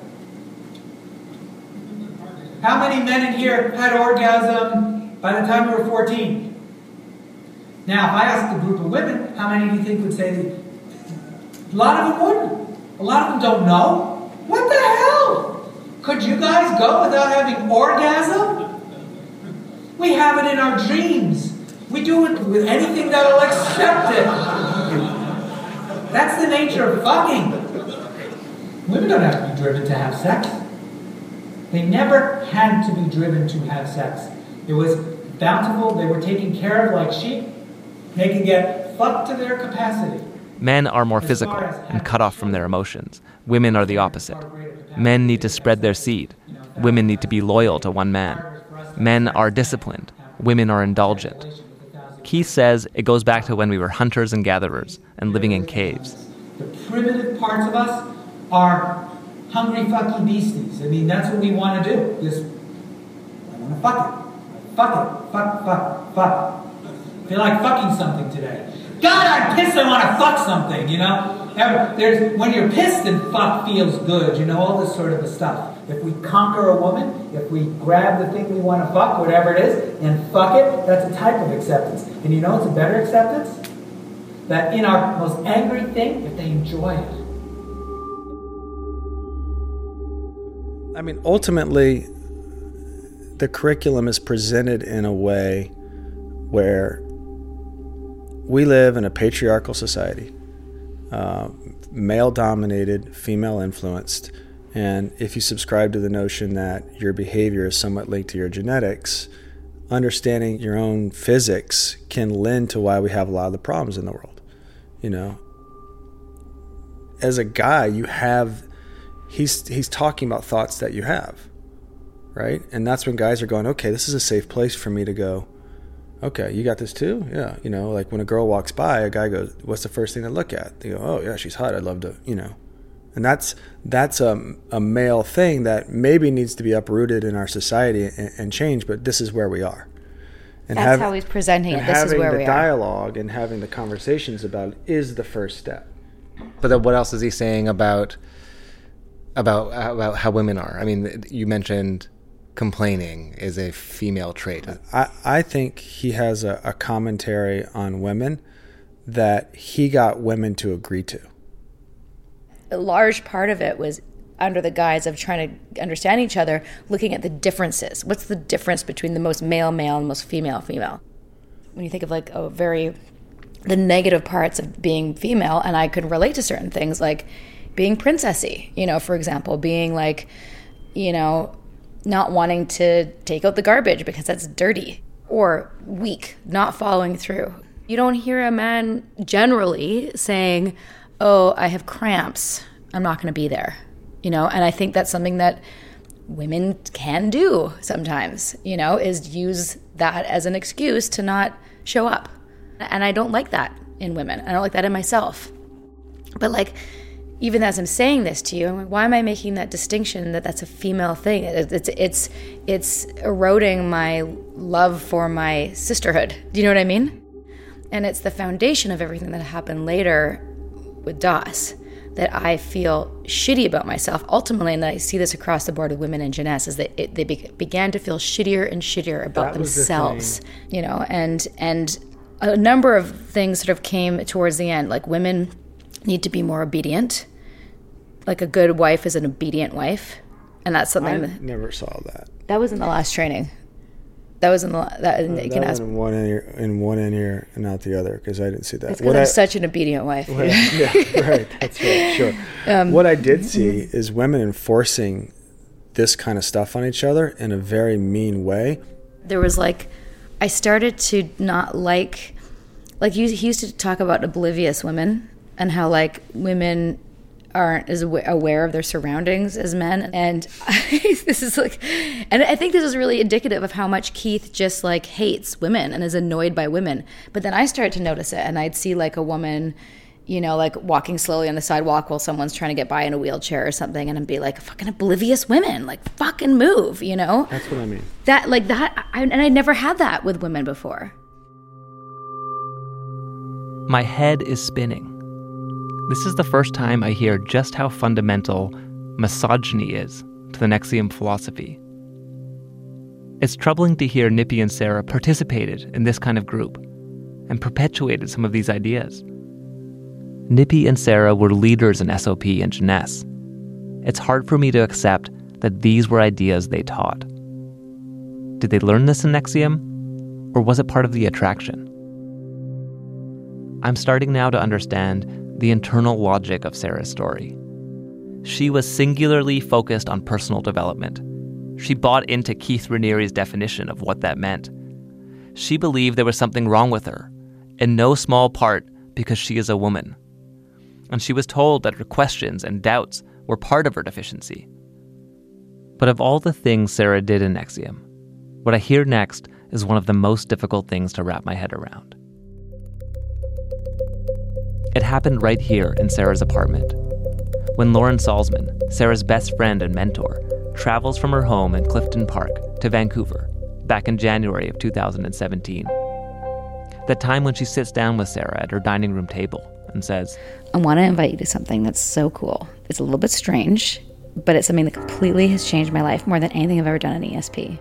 Speaker 11: How many men in here had orgasm by the time we were fourteen? Now, if I asked a group of women, how many do you think would say that? A lot of them wouldn't. A lot of them don't know. What the hell? Could you guys go without having orgasm? We have it in our dreams. We do it with anything that'll accept it. That's the nature of fucking. Women don't have to be driven to have sex. They never had to be driven to have sex. It was bountiful. They were taken care of like sheep. They can get fucked to their capacity.
Speaker 5: Men are more physical and cut off from their emotions. Women are the opposite. Men need to spread their seed. Women need to be loyal to one man. Men are disciplined. Women are indulgent. Keith says it goes back to when we were hunters and gatherers and living in caves.
Speaker 11: The primitive parts of us are hungry fucking beasties. I mean, that's what we want to do. Just, I want to fuck it. Fuck it. Fuck, fuck, fuck. I feel like fucking something today. God, I'm pissed, I want to fuck something, you know? There's, when you're pissed and fuck feels good, you know, all this sort of stuff. If we conquer a woman, if we grab the thing we want to fuck, whatever it is, and fuck it, that's a type of acceptance. And you know what's a better acceptance? That in our most angry thing, if they enjoy it.
Speaker 17: I mean, ultimately, the curriculum is presented in a way where we live in a patriarchal society, uh, male-dominated, female-influenced, and if you subscribe to the notion that your behavior is somewhat linked to your genetics, understanding your own physics can lend to why we have a lot of the problems in the world. You know, as a guy, you have, he's he's talking about thoughts that you have, right? And that's when guys are going, okay, this is a safe place for me to go, okay, you got this too? Yeah. You know, like when a girl walks by, a guy goes, what's the first thing to look at? They go, oh yeah, she's hot. I'd love to, you know. And that's that's a, a male thing that maybe needs to be uprooted in our society and, and change, but this is where we are. And
Speaker 6: that's
Speaker 17: have,
Speaker 6: how he's presenting it. This is where we are.
Speaker 17: Having the dialogue and having the conversations about it is the first step.
Speaker 18: But then what else is he saying about about about how women are? I mean, you mentioned complaining is a female trait.
Speaker 17: I, I think he has a, a commentary on women that he got women to agree to.
Speaker 6: A large part of it was under the guise of trying to understand each other, looking at the differences. What's the difference between the most male male and most female female? When you think of like a very, the negative parts of being female, and I could relate to certain things like being princessy, you know, for example, being like, you know, not wanting to take out the garbage because that's dirty, or weak, not following through. You don't hear a man generally saying, oh, I have cramps, I'm not going to be there, you know? And I think that's something that women can do sometimes, you know, is use that as an excuse to not show up. And I don't like that in women. I don't like that in myself. But like, even as I'm saying this to you, I'm like, why am I making that distinction that that's a female thing? It's, it's, it's eroding my love for my sisterhood. Do you know what I mean? And it's the foundation of everything that happened later with Das that I feel shitty about myself ultimately, and that I see this across the board with women in jeunesse, is that it, they be, began to feel shittier and shittier about themselves, the you know, and and a number of things sort of came towards the end, like women need to be more obedient, like a good wife is an obedient wife, and that's something
Speaker 17: I
Speaker 6: that,
Speaker 17: never saw that.
Speaker 6: That was in the last training. That was in the that.
Speaker 17: Uh,
Speaker 6: you
Speaker 17: that
Speaker 6: can ask.
Speaker 17: in one in, ear, in one in ear and not the other, because I didn't see that.
Speaker 6: It's because I'm I, such an obedient wife.
Speaker 17: What I, yeah, right. That's right. Sure. Um, what I did see is women enforcing this kind of stuff on each other in a very mean way.
Speaker 6: There was like, I started to not like, like you, he used to talk about oblivious women and how like women aren't as aware of their surroundings as men, and I, this is like, and I think this is really indicative of how much Keith just like hates women and is annoyed by women. But then I started to notice it, and I'd see like a woman, you know, like walking slowly on the sidewalk while someone's trying to get by in a wheelchair or something, and I'd be like, fucking oblivious women, like fucking move, you know?
Speaker 17: That's what I mean.
Speaker 6: That like that, I, and I never had that with women before.
Speaker 5: My head is spinning. This is the first time I hear just how fundamental misogyny is to the Nexium philosophy. It's troubling to hear Nippy and Sarah participated in this kind of group and perpetuated some of these ideas. Nippy and Sarah were leaders in S O P and Jeunesse. It's hard for me to accept that these were ideas they taught. Did they learn this in Nexium? Or was it part of the attraction? I'm starting now to understand the internal logic of Sarah's story. She was singularly focused on personal development. She bought into Keith Raniere's definition of what that meant. She believed there was something wrong with her, in no small part because she is a woman. And she was told that her questions and doubts were part of her deficiency. But of all the things Sarah did in N X I V M, what I hear next is one of the most difficult things to wrap my head around. It happened right here in Sarah's apartment. When Lauren Salzman, Sarah's best friend and mentor, travels from her home in Clifton Park to Vancouver back in January of two thousand seventeen. That time when she sits down with Sarah at her dining room table and says,
Speaker 6: I want to invite you to something that's so cool. It's a little bit strange, but it's something that completely has changed my life more than anything I've ever done in E S P.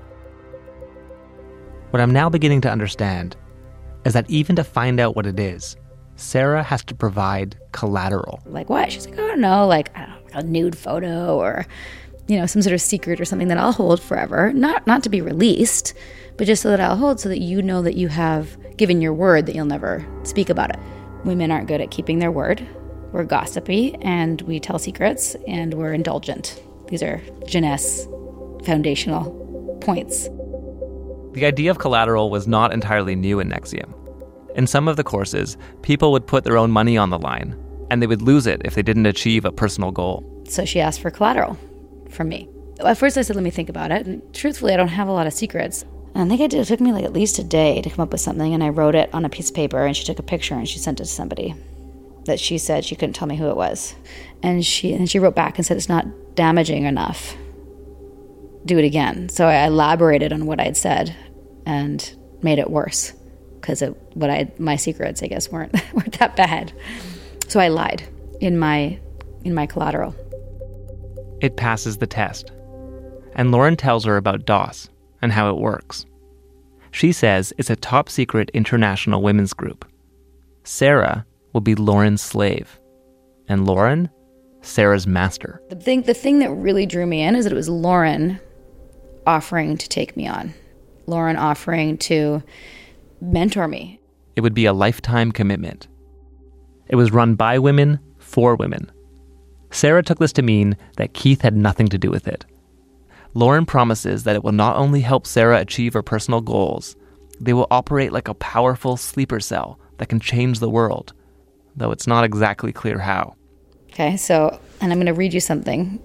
Speaker 5: What I'm now beginning to understand is that even to find out what it is, Sarah has to provide collateral.
Speaker 6: Like what? She's like, I don't know, like I don't know, a nude photo or, you know, some sort of secret or something that I'll hold forever. Not not to be released, but just so that I'll hold so that you know that you have given your word that you'll never speak about it. Women aren't good at keeping their word. We're gossipy and we tell secrets and we're indulgent. These are Jeunesse foundational points.
Speaker 5: The idea of collateral was not entirely new in N X I V M. In some of the courses, people would put their own money on the line, and they would lose it if they didn't achieve a personal goal.
Speaker 6: So she asked for collateral from me. At first I said, let me think about it. And truthfully, I don't have a lot of secrets. And I think it, did, it took me like at least a day to come up with something, and I wrote it on a piece of paper, and she took a picture and she sent it to somebody that she said she couldn't tell me who it was. And she and she wrote back and said, it's not damaging enough. Do it again. So I elaborated on what I'd said and made it worse because what I my secrets, I guess, weren't weren't that bad. So I lied in my in my collateral.
Speaker 5: It passes the test. And Lauren tells her about DOS and how it works. She says it's a top-secret international women's group. Sarah will be Lauren's slave, and Lauren, Sarah's master.
Speaker 6: The thing, the thing that really drew me in is that it was Lauren offering to take me on. Lauren offering to mentor me.
Speaker 5: It would be a lifetime commitment. It was run by women, for women. Sarah took this to mean that Keith had nothing to do with it. Lauren promises that it will not only help Sarah achieve her personal goals, they will operate like a powerful sleeper cell that can change the world, though it's not exactly clear how.
Speaker 6: Okay, so, and I'm going to read you something,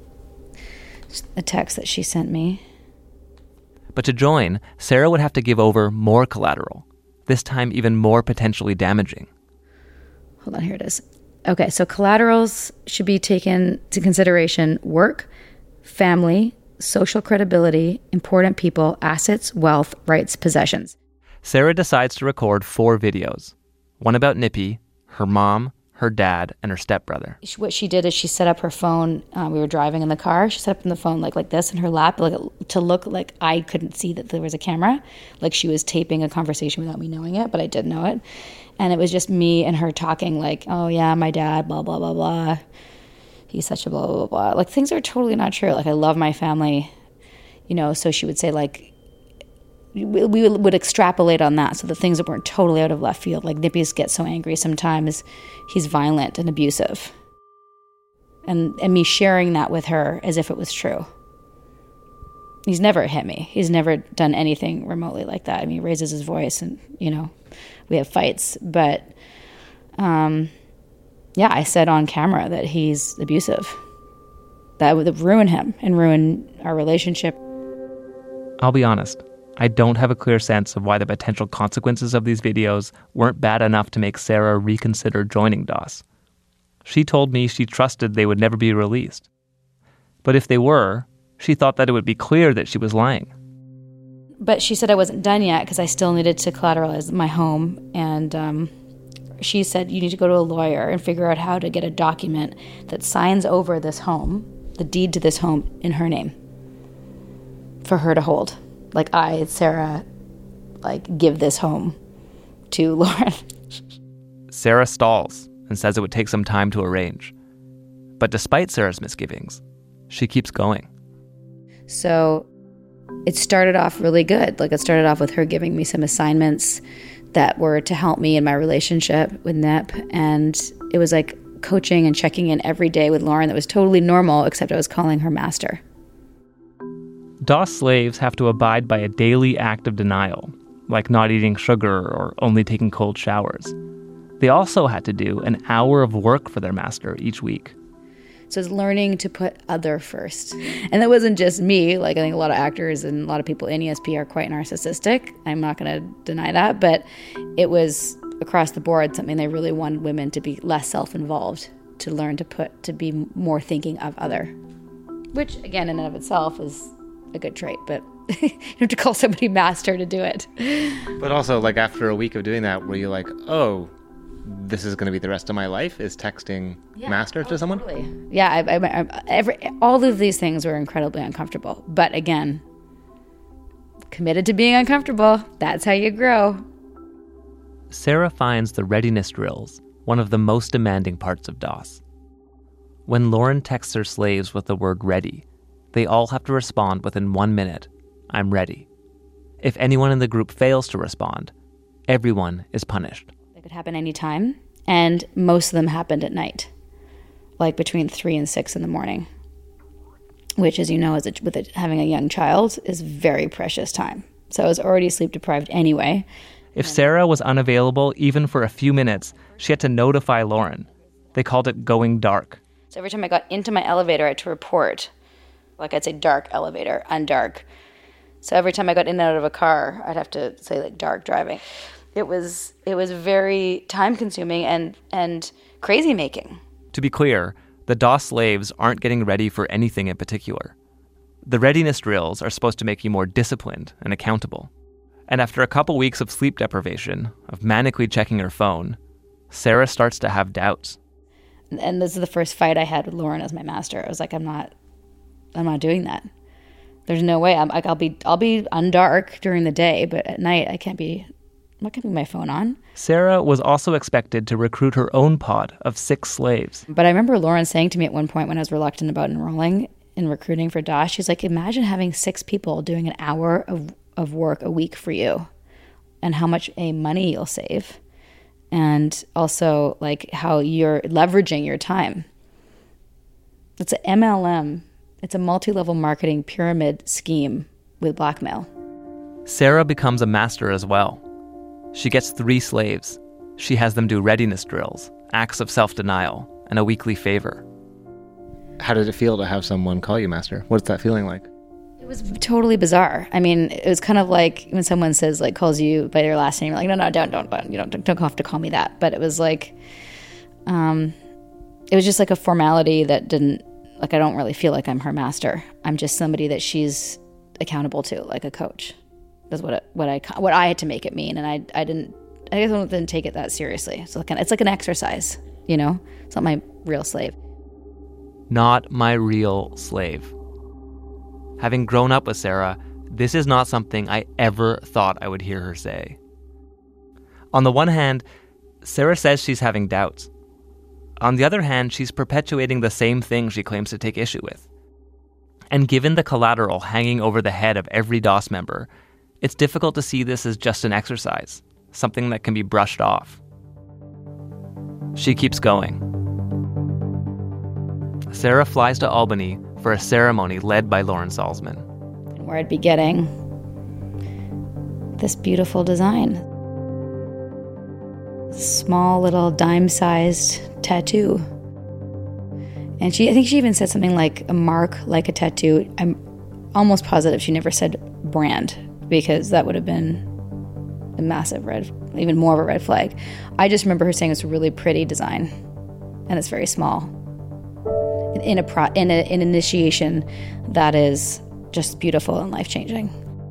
Speaker 6: a text that she sent me.
Speaker 5: But to join, Sarah would have to give over more collateral, this time even more potentially damaging.
Speaker 6: Hold on, here it is. Okay, so collaterals should be taken into consideration: work, family, social credibility, important people, assets, wealth, rights, possessions.
Speaker 5: Sarah decides to record four videos. One about Nippy, her mom, her dad, and her stepbrother.
Speaker 6: What she did is she set up her phone. Uh, we were driving in the car. She set up in the phone like like this in her lap, like to look like I couldn't see that there was a camera, like she was taping a conversation without me knowing it, but I did know it. And it was just me and her talking like, oh yeah, my dad, blah, blah, blah, blah. He's such a blah, blah, blah. Like things are totally not true. Like I love my family, you know, so she would say like, we, we would extrapolate on that. So the things that weren't totally out of left field, like Nippy's gets so angry sometimes, he's violent and abusive. And, and me sharing that with her as if it was true. He's never hit me. He's never done anything remotely like that. I mean, he raises his voice and, you know, we have fights. But, um, yeah, I said on camera that he's abusive. That would ruin him and ruin our relationship.
Speaker 5: I'll be honest. I don't have a clear sense of why the potential consequences of these videos weren't bad enough to make Sarah reconsider joining DOS. She told me she trusted they would never be released. But if they were, she thought that it would be clear that she was lying.
Speaker 6: But she said I wasn't done yet because I still needed to collateralize my home. And um, she said, you need to go to a lawyer and figure out how to get a document that signs over this home, the deed to this home, in her name for her to hold. Like I, Sarah, like give this home to Lauren.
Speaker 5: Sarah stalls and says it would take some time to arrange. But despite Sarah's misgivings, she keeps going.
Speaker 6: So it started off really good. Like, it started off with her giving me some assignments that were to help me in my relationship with Nip. And it was like coaching and checking in every day with Lauren that was totally normal, except I was calling her master.
Speaker 5: DOS slaves have to abide by a daily act of denial, like not eating sugar or only taking cold showers. They also had to do an hour of work for their master each week.
Speaker 6: So it's learning to put other first. And that wasn't just me. Like, I think a lot of actors and a lot of people in E S P are quite narcissistic. I'm not going to deny that. But it was across the board something they really wanted women to be less self-involved, to learn to put, to be more thinking of other. Which, again, in and of itself is a good trait. But you have to call somebody master to do it.
Speaker 18: But also, like, after a week of doing that, were you like, oh, this is going to be the rest of my life, is texting yeah. master to oh, someone?
Speaker 6: Totally. Yeah, I, I, I, every, all of these things were incredibly uncomfortable. But again, committed to being uncomfortable. That's how you grow.
Speaker 5: Sarah finds the readiness drills one of the most demanding parts of DOS. When Lauren texts her slaves with the word ready, they all have to respond within one minute, I'm ready. If anyone in the group fails to respond, everyone is punished.
Speaker 6: It could happen anytime, and most of them happened at night, like between three and six in the morning, which, as you know, as a, with a, having a young child, is very precious time. So I was already sleep deprived anyway.
Speaker 5: If Sarah was unavailable even for a few minutes, she had to notify Lauren. They called it going dark.
Speaker 6: So every time I got into my elevator, I had to report, like I'd say dark elevator, undark. So every time I got in and out of a car, I'd have to say like dark driving. It was it was very time-consuming and, and crazy-making.
Speaker 5: To be clear, the DOS slaves aren't getting ready for anything in particular. The readiness drills are supposed to make you more disciplined and accountable. And after a couple weeks of sleep deprivation, of manically checking her phone, Sarah starts to have doubts.
Speaker 6: And this is the first fight I had with Lauren as my master. I was like, I'm not, I'm not doing that. There's no way. I'm like, I'll be, I'll be undark during the day, but at night I can't be. I'm not keeping my phone on.
Speaker 5: Sarah was also expected to recruit her own pod of six slaves.
Speaker 6: But I remember Lauren saying to me at one point when I was reluctant about enrolling in recruiting for DOS, she's like, imagine having six people doing an hour of, of work a week for you, and how much a money you'll save, and also like how you're leveraging your time. It's an M L M. It's a multi-level marketing pyramid scheme with blackmail.
Speaker 5: Sarah becomes a master as well. She gets three slaves. She has them do readiness drills, acts of self-denial, and a weekly favor.
Speaker 18: How did it feel to have someone call you master? What's that feeling like?
Speaker 6: It was totally bizarre. I mean, it was kind of like when someone says, like, calls you by your last name, you're like, no, no, don't, don't, don't, you know, don't, don't have to call me that. But it was like, um, it was just like a formality that didn't, like, I don't really feel like I'm her master. I'm just somebody that she's accountable to, like a coach. That's what it, what I what I had to make it mean, and I I didn't I guess I didn't take it that seriously. So it's like, it's like an exercise, you know. It's not my real slave.
Speaker 5: Not my real slave. Having grown up with Sarah, this is not something I ever thought I would hear her say. On the one hand, Sarah says she's having doubts. On the other hand, she's perpetuating the same thing she claims to take issue with. And given the collateral hanging over the head of every DOS member, it's difficult to see this as just an exercise, something that can be brushed off. She keeps going. Sarah flies to Albany for a ceremony led by Lauren Salzman.
Speaker 6: Where I'd be getting this beautiful design. Small little dime-sized tattoo. And she, I think she even said something like a mark, like a tattoo. I'm almost positive she never said brand, because that would have been a massive red, even more of a red flag. I just remember her saying it's a really pretty design, and it's very small. In a pro, in a, an initiation that is just beautiful and life-changing.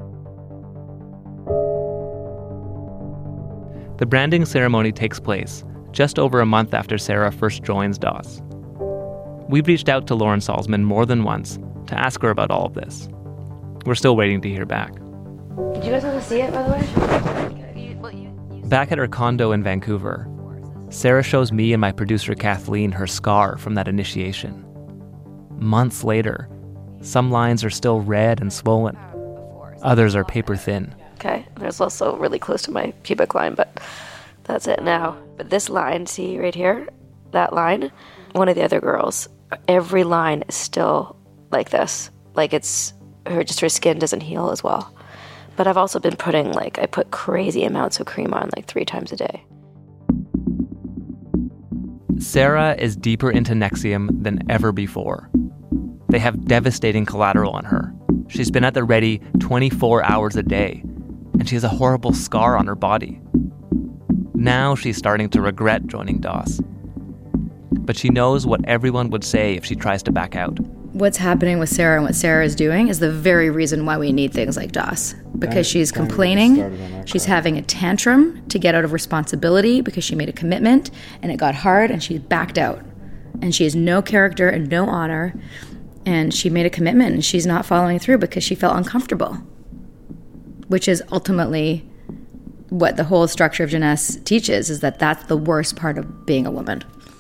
Speaker 5: The branding ceremony takes place just over a month after Sarah first joins DOS. We've reached out to Lauren Salzman more than once to ask her about all of this. We're still waiting to hear back.
Speaker 6: Did you guys want to see it, by the way?
Speaker 5: Back at her condo in Vancouver, Sarah shows me and my producer Kathleen her scar from that initiation. Months later, some lines are still red and swollen. Others are paper thin.
Speaker 6: Okay, there's also really close to my pubic line, but that's it now. But this line, see right here, that line, one of the other girls, every line is still like this. Like it's, her just her skin doesn't heal as well. But I've also been putting, like, I put crazy amounts of cream on, like, three times a day.
Speaker 5: Sarah is deeper into Nexium than ever before. They have devastating collateral on her. She's been at the ready twenty-four hours a day, and she has a horrible scar on her body. Now she's starting to regret joining D O S. But she knows what everyone would say if she tries to back out.
Speaker 19: What's happening with Sarah and what Sarah is doing is the very reason why we need things like D O S. Because she's complaining, she's having a tantrum to get out of responsibility because she made a commitment and it got hard and she backed out. And she has no character and no honor. And she made a commitment and she's not following through because she felt uncomfortable. Which is ultimately what the whole structure of Jeunesse teaches, is that that's the worst part of being a woman.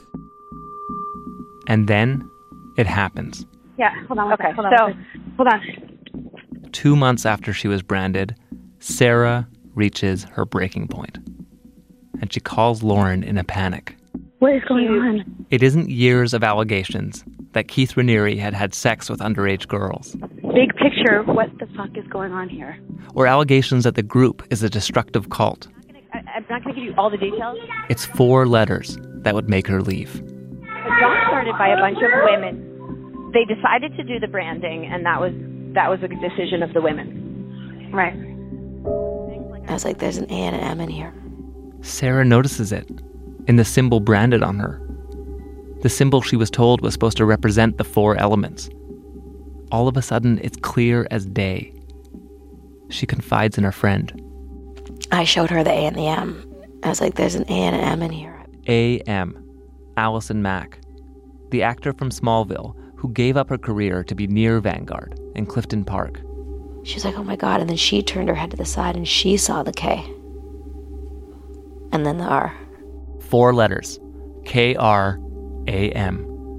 Speaker 5: And then it happens.
Speaker 20: Yeah, hold on. Okay, hold on. So, hold on.
Speaker 5: Two months after she was branded, Sarah reaches her breaking point. And she calls Lauren in a panic.
Speaker 20: What is going on?
Speaker 5: It isn't years of allegations that Keith Raniere had had sex with underage girls.
Speaker 20: Big picture, what the fuck is going on here?
Speaker 5: Or allegations that the group is a destructive cult.
Speaker 20: I, I'm not going to give you all the details.
Speaker 5: It's four letters that would make her leave.
Speaker 20: It got started by a bunch of women. They decided to do the branding, and that was that was a decision of the women. Right.
Speaker 6: I was like, there's an A and an M in here.
Speaker 5: Sarah notices it in the symbol branded on her. The symbol she was told was supposed to represent the four elements. All of a sudden, it's clear as day. She confides in her friend.
Speaker 6: I showed her the A and the M. I was like, there's an A and an M in here.
Speaker 5: A M. Allison Mack, the actor from Smallville who gave up her career to be near Vanguard in Clifton Park.
Speaker 6: She's like, oh my God. And then she turned her head to the side and she saw the K. And then the R.
Speaker 5: Four letters. K R A M.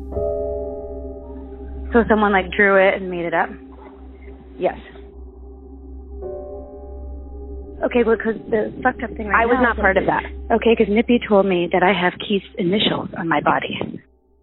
Speaker 20: So someone like drew it and made it up? Yes. Okay, well, because the fucked up thing right I was not part of that. Okay, because Nippy told me that I have Keith's initials on my body.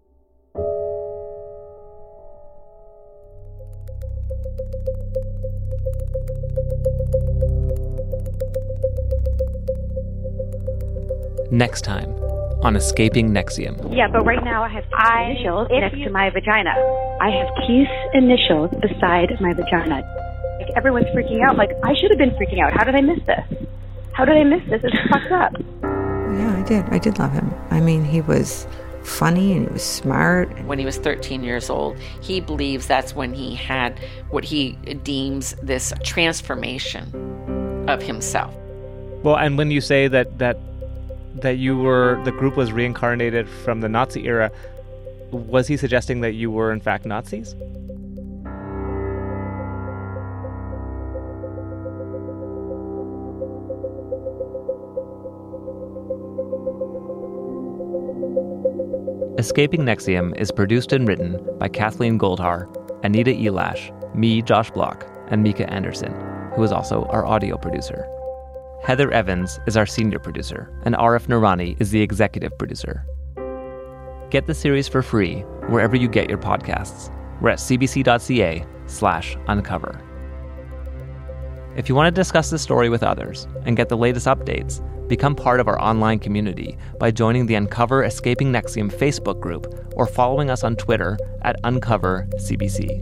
Speaker 5: Next time on Escaping Nexium.
Speaker 20: Yeah, but right now I have Keith's I, initials next you, to my vagina. I have Keith's initials beside my vagina. Like, everyone's freaking out. Like, I should have been freaking out. How did I miss this? How did I miss this? It's fucked up.
Speaker 21: Yeah, I did. I did love him. I mean, he was funny and he was smart.
Speaker 22: When he was thirteen years old, he believes that's when he had what he deems this transformation of himself.
Speaker 9: Well, and when you say that that that you were, the group was reincarnated from the Nazi era, was he suggesting that you were in fact Nazis?
Speaker 5: Escaping Nexium is produced and written by Kathleen Goldhar, Anita Elash, me, Josh Block, and Mika Anderson, who is also our audio producer. Heather Evans is our senior producer, and Arif Noorani is the executive producer. Get the series for free wherever you get your podcasts. We're at cbc.ca slash uncover. If you want to discuss this story with others and get the latest updates, become part of our online community by joining the Uncover Escaping Nexium Facebook group or following us on Twitter at Uncover C B C.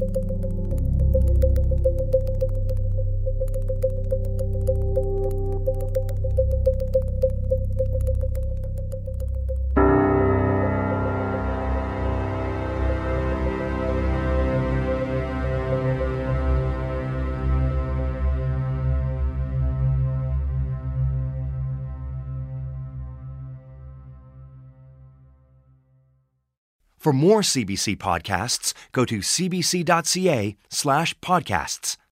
Speaker 4: For more C B C podcasts, go to cbc.ca slash podcasts.